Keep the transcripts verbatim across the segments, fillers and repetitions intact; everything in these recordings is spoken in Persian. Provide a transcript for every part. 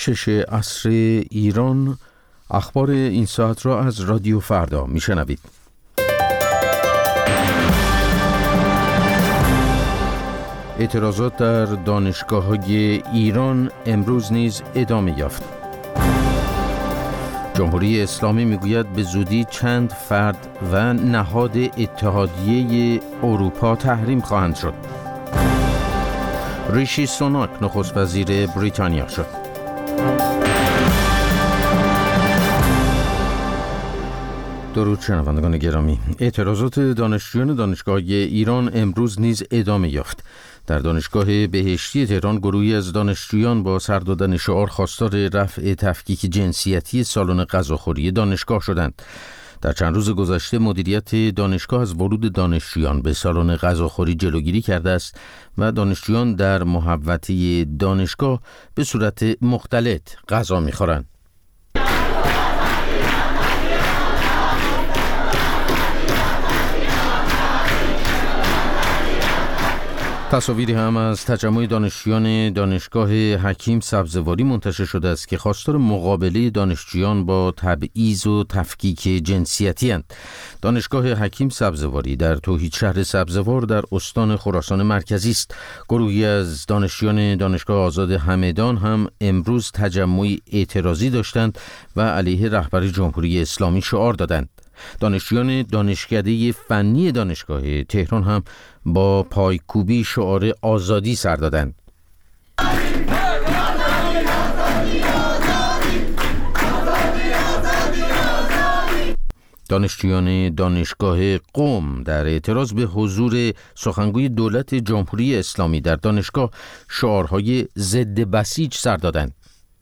شش عصر ایران. اخبار این ساعت را از رادیو فردا میشنوید. اعتراضات در دانشگاه‌های ایران امروز نیز ادامه یافت. جمهوری اسلامی میگوید به زودی چند فرد و نهاد اتحادیه اروپا تحریم خواهند شد. ریشی سوناک نخست وزیر بریتانیا شد. درود شنوندگان گرامی. اعتراضات دانشجویان دانشگاه ایران امروز نیز ادامه یافت. در دانشگاه بهشتی تهران گروهی از دانشجویان با سر دادن شعار خواستار رفع تفکیک جنسیتی سالن غذاخوری دانشگاه شدند. در چند روز گذشته مدیریت دانشگاه از ورود دانشجویان به سالن غذاخوری جلوگیری کرده است و دانشجویان در محوطه دانشگاه به صورت مختلط غذا می‌خورند. تصاویری هم از تجمع دانشجویان دانشگاه حکیم سبزواری منتشر شده است که خواستار مقابله دانشجویان با تبعیض و تفکیک جنسیتی اند. دانشگاه حکیم سبزواری در توحید شهر سبزوار در استان خراسان مرکزی است. گروهی از دانشجویان دانشگاه آزاد همدان هم امروز تجمعی اعتراضی داشتند و علیه رهبر جمهوری اسلامی شعار دادند. دانشجویان دانشکده فنی دانشگاه تهران هم با پایکوبی شعار آزادی سر دادند. دانشجویان دانشگاه قم در اعتراض به حضور سخنگوی دولت جمهوری اسلامی در دانشگاه شعارهای ضد بسیج سر دادند.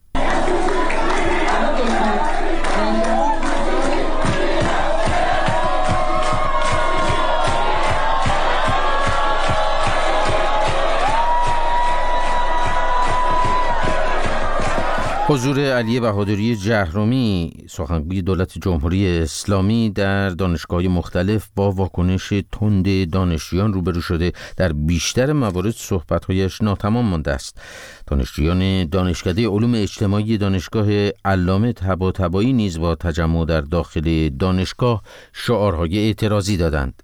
حضور علی بهادری جهرومی سخنگوی دولت جمهوری اسلامی در دانشگاه‌های مختلف با واکنش تند دانشجویان روبرو شده. در بیشتر موارد صحبت‌هایش ناتمام مانده است. دانشجویان دانشکده علوم اجتماعی دانشگاه علامه طباطبایی نیز با تجمع در داخل دانشگاه شعارهای اعتراضی دادند.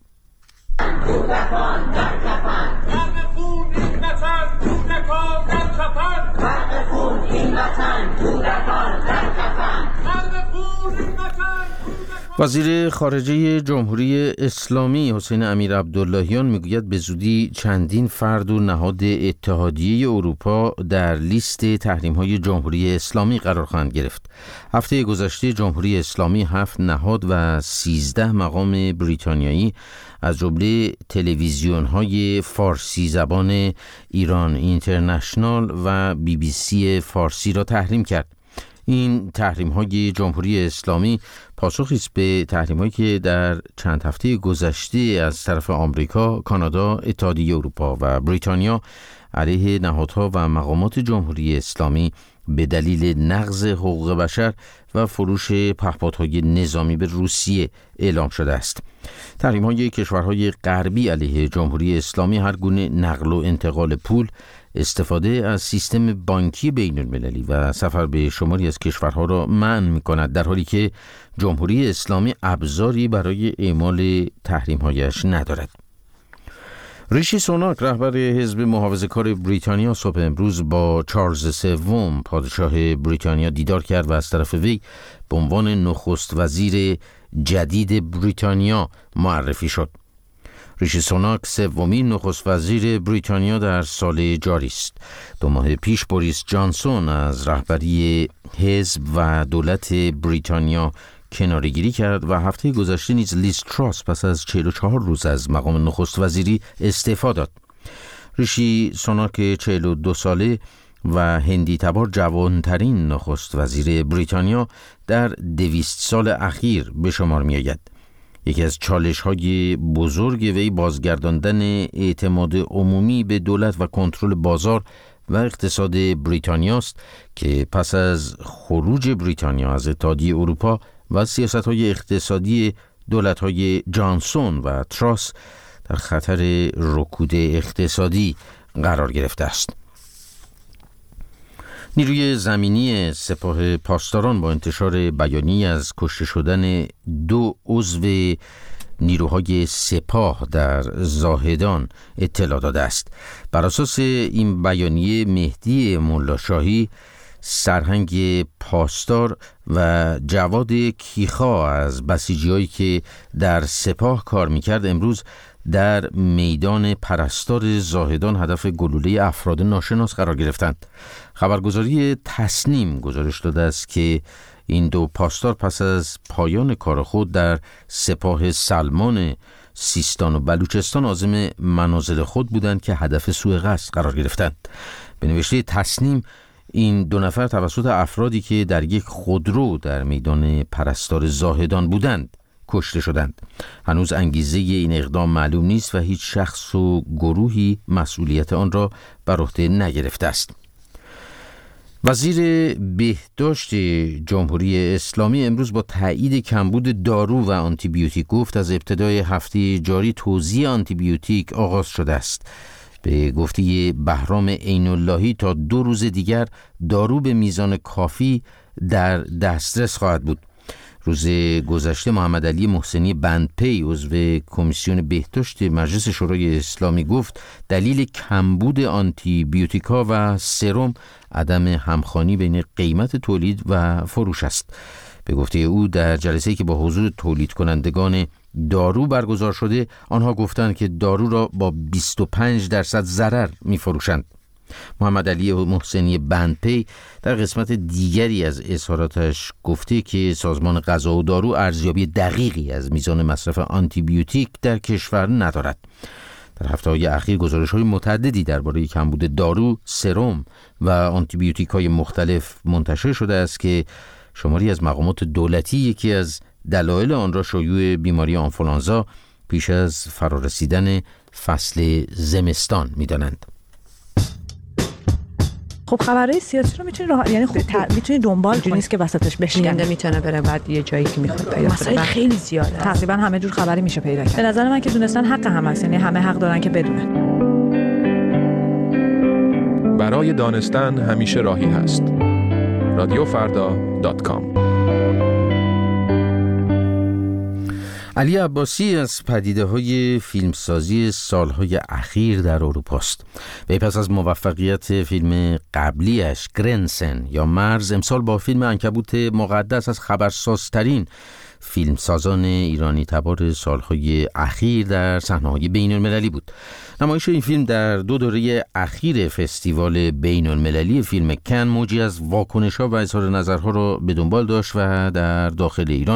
وزیر خارجه جمهوری اسلامی حسین امیرعبداللهیان میگوید به زودی چندین فرد و نهاد اتحادیه اروپا در لیست تحریم‌های جمهوری اسلامی قرار خواهند گرفت. هفته گذشته جمهوری اسلامی هفت نهاد و سیزده مقام بریتانیایی از جمله تلویزیون‌های فارسی زبان ایران اینترنشنال و بی بی سی فارسی را تحریم کرد. این تحریم‌های جمهوری اسلامی پاسخی است به تحریم‌هایی که در چند هفته گذشته از طرف آمریکا، کانادا، اتحادیه اروپا و بریتانیا علیه نهادها و مقامات جمهوری اسلامی به دلیل نقض حقوق بشر و فروش پهپادهای نظامی به روسیه اعلام شده است. تحریم‌های کشورهای غربی علیه جمهوری اسلامی هر گونه نقل و انتقال پول، استفاده از سیستم بانکی بین المللی و سفر به شماری از کشورها را منع می‌کند، در حالی که جمهوری اسلامی ابزاری برای اعمال تحریم‌هایش ندارد. ریشی سوناک رهبر حزب محافظه‌کار بریتانیا صبح امروز با چارلز سوم پادشاه بریتانیا دیدار کرد و از طرف وی به عنوان نخست وزیر جدید بریتانیا معرفی شد. ریشی سوناک سومین نخست وزیر بریتانیا در سال جاری است. دو ماه پیش بوریس جانسون از رهبری حزب و دولت بریتانیا کناره‌گیری کرد و هفته گذشته نیز لیز تراس پس از چهل و چهار روز از مقام نخست وزیری استعفا داد. ریشی سوناک چهل و دو ساله و هندی تبار جوانترین نخست وزیر بریتانیا در دویست سال اخیر به شمار می آید. یکی از چالش‌های بزرگ وی بازگرداندن اعتماد عمومی به دولت و کنترل بازار و اقتصاد بریتانیا است که پس از خروج بریتانیا از اتحادیه اروپا و سیاست‌های اقتصادی دولت‌های جانسون و تراس در خطر رکود اقتصادی قرار گرفته است. نیروی زمینی سپاه پاسداران با انتشار بیانیه از کشته شدن دو عضو نیروهای سپاه در زاهدان اطلاع داده است. بر اساس این بیانیه مهدی ملاشاهی، سرهنگ پاسدار و جواد کیخا از بسیجی‌هایی که در سپاه کار می‌کرد امروز در میدان پرستار زاهدان هدف گلوله افراد ناشناس قرار گرفتند. خبرگزاری تسنیم گزارش داده است که این دو پاسدار پس از پایان کار خود در سپاه سلمان سیستان و بلوچستان عازم منازل خود بودند که هدف سوء قصد قرار گرفتند. به نوشته تسنیم این دو نفر توسط افرادی که در یک خودرو در میدان پرستار زاهدان بودند کشته شدند. هنوز انگیزه این اقدام معلوم نیست و هیچ شخص و گروهی مسئولیت آن را بر عهده نگرفته است. وزیر بهداشت جمهوری اسلامی امروز با تایید کمبود دارو و آنتیبیوتیک گفت از ابتدای هفته جاری توزیع آنتیبیوتیک آغاز شده است. به گفته بهرام عین‌اللهی تا دو روز دیگر دارو به میزان کافی در دسترس خواهد بود. روز گذشته محمد علی محسنی بندپی عضو کمیسیون بهداشت مجلس شورای اسلامی گفت دلیل کمبود آنتی بیوتیکا و سرم عدم همخوانی بین قیمت تولید و فروش است. به گفته او در جلسه‌ای که با حضور تولید کنندگان دارو برگزار شده، آنها گفتند که دارو را با بیست و پنج درصد ضرر می فروشند. محمد علی محسنی بندپی در قسمت دیگری از اظهاراتش گفته که سازمان غذا و دارو ارزیابی دقیقی از میزان مصرف آنتی بیوتیک در کشور ندارد. در هفته‌های اخیر گزارش‌های متعددی درباره کمبود دارو، سرم و آنتی بیوتیک‌های مختلف منتشر شده است که شماری از مقامات دولتی یکی از دلایل آن را شیوع بیماری آنفولانزا پیش از فرارسیدن فصل زمستان می‌دانند. خب خبرهای سیاسی رو میتونی راه... یعنی خب میتونی دنبال کنی، نیست که وسطش بشکنه، میتونه بره بعد یه جایی که میخواد پیدا کنه. مسائل خیلی زیاده، تقریبا همه جور خبری میشه پیدا کرد. به نظر من که دونستن حق هم هست، یعنی همه حق دارن که بدونن. برای دانستن همیشه راهی هست. رادیو فردا دات کام. علی عباسی از پدیده‌های فیلمسازی سالهای اخیر در اروپا است. وی پس از موفقیت فیلم قبلیش گرنسن یا مرز، امسال با فیلم عنکبوت مقدس از خبرسازترین فیلمسازان ایرانی تبار سالهای اخیر در صحنه‌های بین‌المللی بود. نمایش این فیلم در دو دوره اخیر فستیوال بین‌المللی فیلم کن موجی از واکنش‌ها و اظهار نظرها را به دنبال داشت و در داخل ایران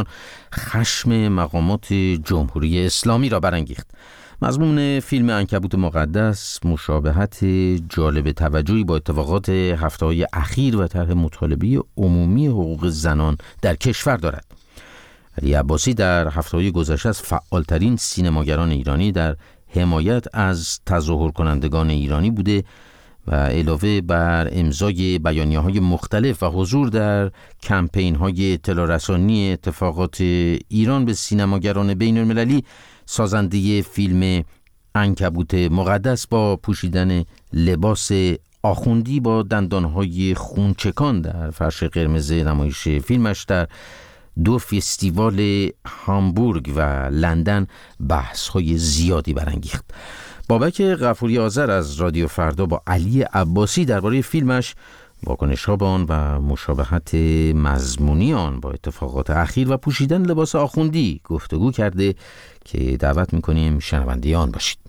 خشم مقامات جمهوری اسلامی را برانگیخت. مضمون فیلم عنکبوت مقدس مشابهت جالب توجهی با اتفاقات هفته‌های اخیر و طرح مطالبه عمومی حقوق زنان در کشور دارد. علی عباسی در هفته‌های گذشته از فعالترین سینماگران ایرانی در حمایت از تظاهر کنندگان ایرانی بوده و علاوه بر امضای بیانیه‌های مختلف و حضور در کمپین‌های اطلاع رسانی اتفاقات ایران به سینماگران بین‌المللی، سازنده فیلم عنکبوت مقدس با پوشیدن لباس آخوندی با دندانهای خونچکان در فرش قرمز نمایش فیلمش در دو فستیوال هامبورگ و لندن بحث‌های زیادی برانگیخت. بابک غفوری آذر از رادیو فردا با علی عباسی درباره فیلمش، واکنش‌ها به آن و مشابهت مضمونی آن با اتفاقات اخیر و پوشیدن لباس آخوندی گفتگو کرده که دعوت می‌کنیم شنونده آن باشید.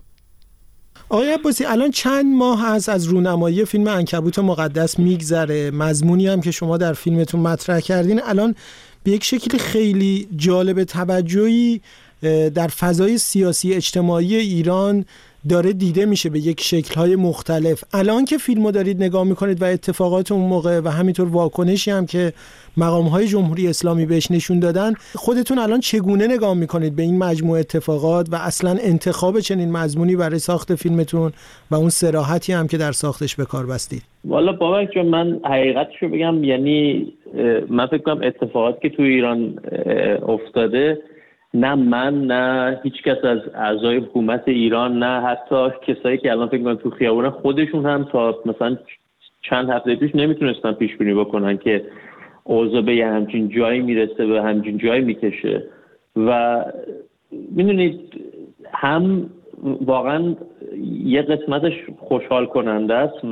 آقای عباسی، الان چند ماه هست از رونمایی فیلم عنکبوت مقدس میگذره. مضمونی هم که شما در فیلمتون مطرح کردین الان به یک شکل خیلی جالب توجهی در فضای سیاسی اجتماعی ایران داره دیده میشه به یک شکل‌های مختلف. الان که فیلمو دارید نگاه میکنید و اتفاقات اون موقع و همینطور واکنشی هم که مقام‌های جمهوری اسلامی بهش نشون دادن، خودتون الان چگونه نگاه میکنید به این مجموعه اتفاقات و اصلا انتخاب چنین مضمونی برای ساخت فیلمتون و اون صراحتی هم که در ساختش به کار بستید؟ والا بابک جان، من حقیقتشو بگم، یعنی من فکر کنم اتفاقاتی که تو ایران افتاده، نه من نه هیچ کس از اعضای حکومت ایران، نه حتی کسایی که الان فکر کنم تو خیابون خودشون هم تا مثلا چند هفته پیش نمیتونستن پیش بینی بکنن که اوضاع به یه همچین جایی میرسه، به همچین جایی میکشه. و میدونید هم واقعا یه قسمتش خوشحال کننده است و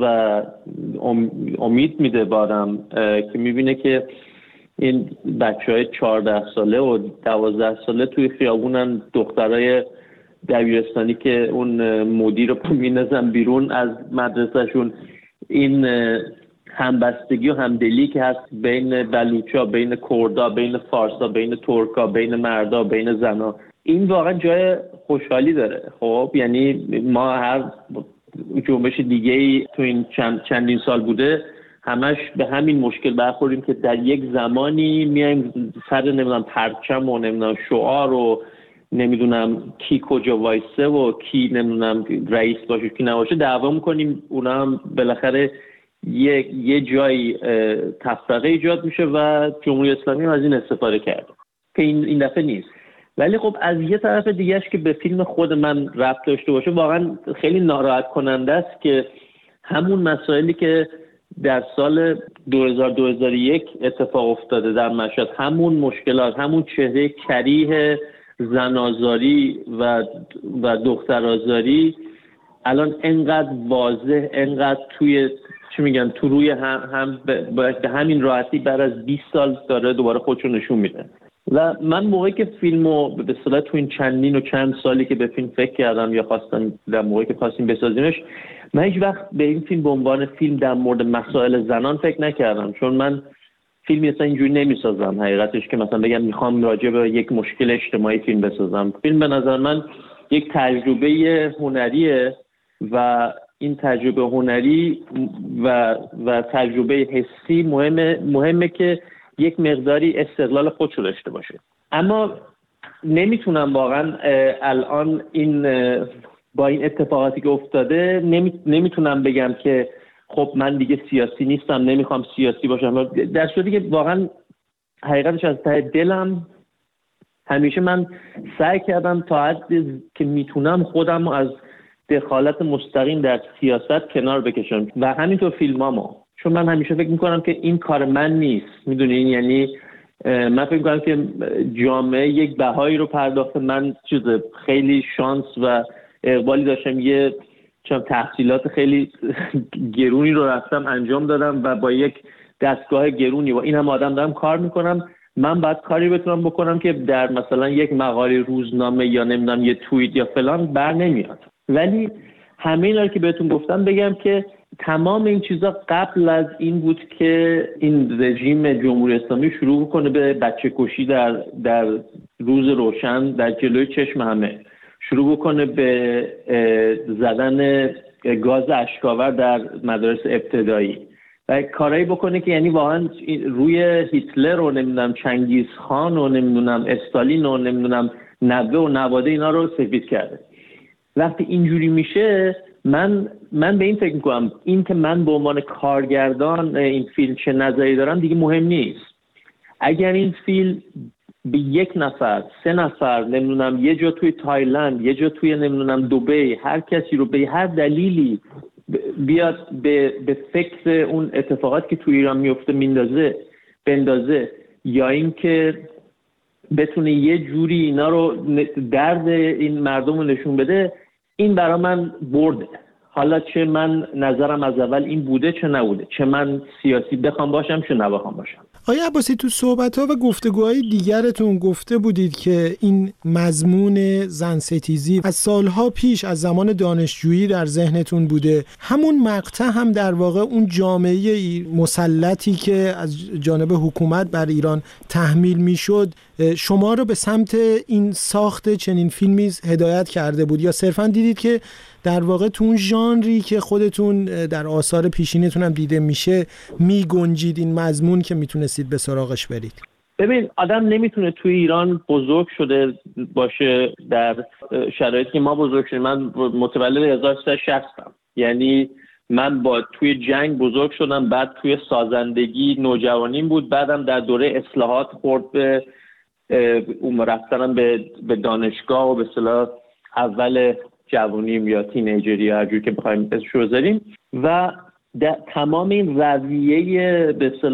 امید میده بارم که میبینه که این بچه های چهارده ساله و دوازده ساله توی خیابونن، دخترای دبیرستانی که اون مدیر رو میندازن بیرون از مدرسهشون. این همبستگی و همدلی که هست بین بلوچا، بین کردا، بین فارسا، بین ترکا، بین مردا، بین زنا، این واقعا جای خوشحالی داره. خب یعنی ما هر جنبش دیگه‌ای تو این چند چندین سال بوده همش به همین مشکل برخوریم که در یک زمانی میایم سر نمیدونم پرچم و نمیدونم شعار و نمیدونم کی کجا وایسه و کی نمیدونم رئیس باشه کی نباشه دعوا میکنیم. اونا هم بالاخره یه یه جایی تفرقه ایجاد میشه و جمهوری اسلامی هم از این استفاده کرده که این این دفعه نیست. ولی خب از یه طرف دیگهش که به فیلم خود من ربط داشته باشه، واقعا خیلی ناراحت کننده است که همون مسائلی که در سال دو هزار دو هزار و یک اتفاق افتاده در مشهد، همون مشکلات، همون چهره کریه زنازاری و و دخترآزاری الان انقدر واضح، انقدر توی چی میگن تو روی هم, هم به همین راحتی بعد از بیست سال داره دوباره خودشو نشون میده. و من موقعی که فیلمو به اصطلاح تو این چندین و چند سالی که به فیلم فکر کردم یا خواستم در موقعی که خواستیم بسازیمش، من هیچ وقت به این فیلم به عنوان فیلم در مورد مسائل زنان فکر نکردم، چون من فیلمی اصلا اینجوری نمیسازم حقیقتش که مثلا بگم میخوام راجع به یک مشکل اجتماعی فیلم بسازم. فیلم به نظر من یک تجربه هنریه و این تجربه هنری و و تجربه حسی مهمه مهمه که یک مقداری استقلال خودشو داشته باشه. اما نمیتونم واقعا الان این با این اتفاقاتی که افتاده نمیتونم بگم که خب من دیگه سیاسی نیستم، نمیخوام سیاسی باشم، در صورتی که واقعا حقیقتش از ته دلم همیشه من سعی کردم تا حدی که میتونم خودم از دخالت مستقیم در سیاست کنار بکشم و همینطور فیلمامو، چون من همیشه فکر میکنم که این کار من نیست. میدونین یعنی من فکر میکنم که جامعه یک بهایی رو پرداخته. من چیز خیلی شانس و اقبالی داشتم، یه چون تحصیلات خیلی گرونی رو رفتم انجام دادم و با یک دستگاه گرونی و این هم آدم دارم کار میکنم. من باید کاری بتونم بکنم که در مثلا یک مقاله روزنامه یا نمیدونم یه توییت یا فلان بر نمیاد. ولی همه اینا رو که بهتون گفتم بگم که تمام این چیزا قبل از این بود که این رژیم جمهوری اسلامی شروع کنه به بچه کشی در در روز روشن در جلوی چشم همه، شروع کنه به زدن گاز اشک‌آور در مدارس ابتدایی و کارایی بکنه که یعنی واقعا روی هیتلر رو نمیدونم چنگیز خان و نمیدونم استالین و نمیدونم نوه و نواده اینا رو سفید کرده. وقتی اینجوری میشه من من به این فکر میکنم این که من به عنوان کارگردان این فیلم چه نظری دارم دیگه مهم نیست. اگر این فیلم به یک نفر، سه نفر، نمیدونم یه جا توی تایلند، یه جا توی نمیدونم دبی، هر کسی رو به هر دلیلی بیاد به به فکر اون اتفاقات که توی ایران میفته میندازه بندازه، یا اینکه بتونه یه جوری اینا رو درد این مردم رو نشون بده، این برای من برده. حالا چه من نظرم از اول این بوده چه نبوده، چه من سیاسی بخوام باشم چه نبخوام باشم. آقای عباسی تو صحبت‌ها و گفتگوهای دیگرتون گفته بودید که این مضمون زن ستیزی از سالها پیش از زمان دانشجویی در ذهنتون بوده. همون مقطع هم در واقع اون جامعه مسلطی که از جانب حکومت بر ایران تحمیل میشد شما رو به سمت این ساخت چنین فیلمی هدایت کرده بود، یا صرفاً دیدید که در واقع تو اون ژانری که خودتون در آثار پیشینتون هم دیده میشه می گنجید این مضمون که میتونستید به سراغش برید؟ ببین آدم نمیتونه توی ایران بزرگ شده باشه در شرایطی که ما بزرگ شدیم. من متولد هزار و سیصد و شصتم، یعنی من با توی جنگ بزرگ شدم، بعد توی سازندگی نوجوانیم بود، بعدم در دوره اصلاحات خورد به اون رفتنم به به دانشگاه و به اصطلاح اول جوانیم یا تینیجری هر جور که بخوایم اسمش رو بذاریم. و تمام این رویه به